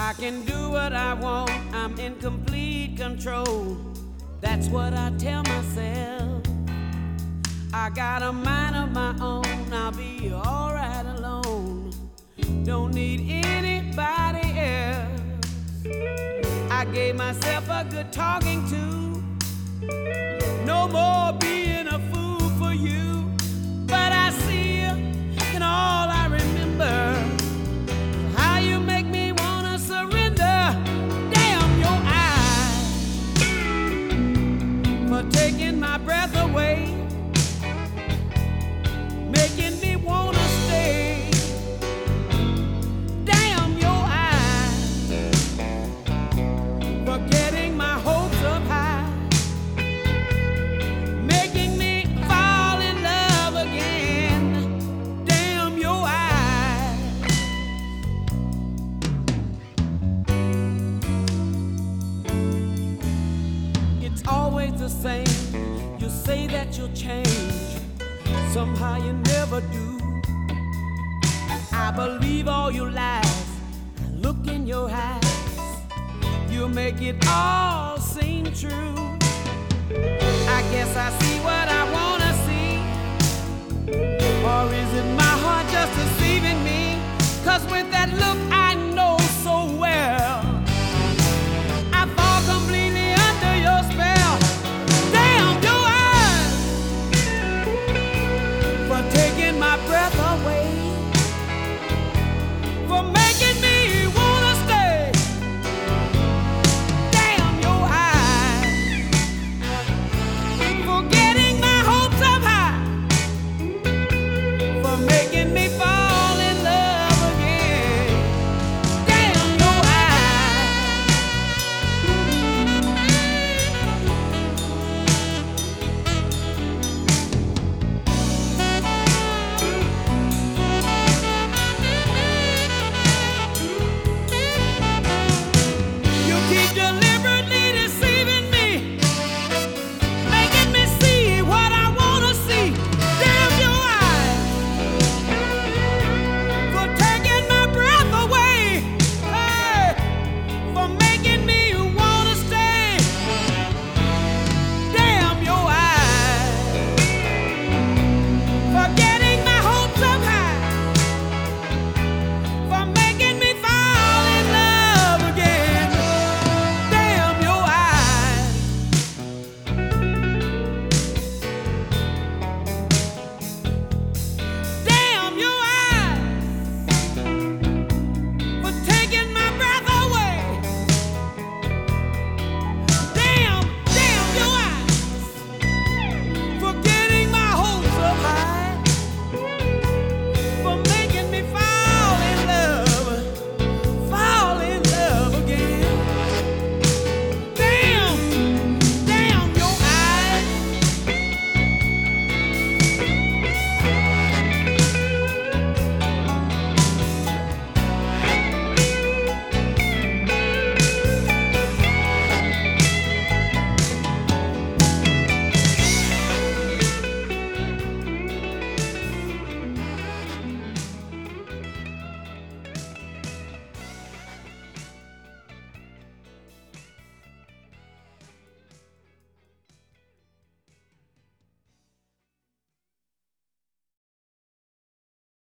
I can do what I want, I'm in complete control. That's what I tell myself. I got a mind of my own, I'll be alright alone. Don't need anybody else. I gave myself a good talking to. No more being a fool for you. But I see you in all I remember. How you make me wanna surrender. Damn your eyes for taking my breath away, making me wanna stay. Damn your eyes for getting my hopes up high, making me fall in love again. Damn your eyes. It's always the same. You say that you'll change, somehow you never do. I believe all your lies. I look in your eyes. You make it all seem true. I guess I see what I wanna see. Or is it my heart just deceiving me? 'Cause with that look